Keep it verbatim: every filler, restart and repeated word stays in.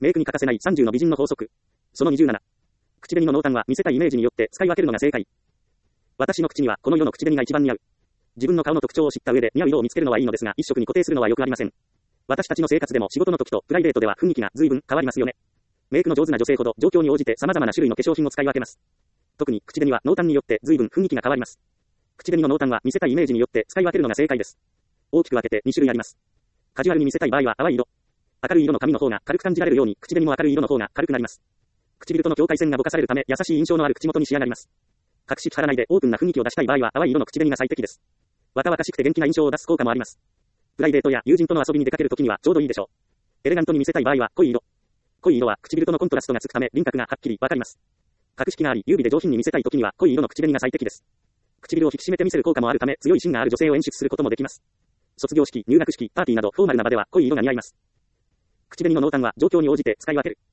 メイクに欠かせないさんじゅうの美人の法則。そのにじゅうなな。口紅の濃淡は見せたいイメージによって使い分けるのが正解。私の口にはこの世の口紅が一番似合う。自分の顔の特徴を知った上で似合う色を見つけるのはいいのですが、一色に固定するのはよくありません。私たちの生活でも仕事の時とプライベートでは雰囲気が随分変わりますよね。メイクの上手な女性ほど状況に応じて様々な種類の化粧品を使い分けます。特に口紅は濃淡によって随分雰囲気が変わります。口紅の濃淡は見せたいイメージによって使い分けるのが正解です。大きく分けてに種類あります。カジュアルに見せたい場合は淡い色。明るい色の髪の方が軽く感じられるように口紅も明るい色の方が軽くなります。唇との境界線がぼかされるため優しい印象のある口元に仕上がります。隠しき張らないでオープンな雰囲気を出したい場合は淡い色の口紅が最適です。若々しくて元気な印象を出す効果もあります。プライベートや友人との遊びに出かけるときにはちょうどいいでしょう。エレガントに見せたい場合は濃い色。濃い色は唇とのコントラストがつくため輪郭がはっきりわかります。隠しきがあり優美で上品に見せたいときには濃い色の口紅が最適です。唇を引き締めて見せる効果もあるため強い芯がある女性を演出することもできます。卒業式、入学式、パーティーなどフォーマルな場では濃い色が似合います。口紅の濃淡は状況に応じて使い分ける。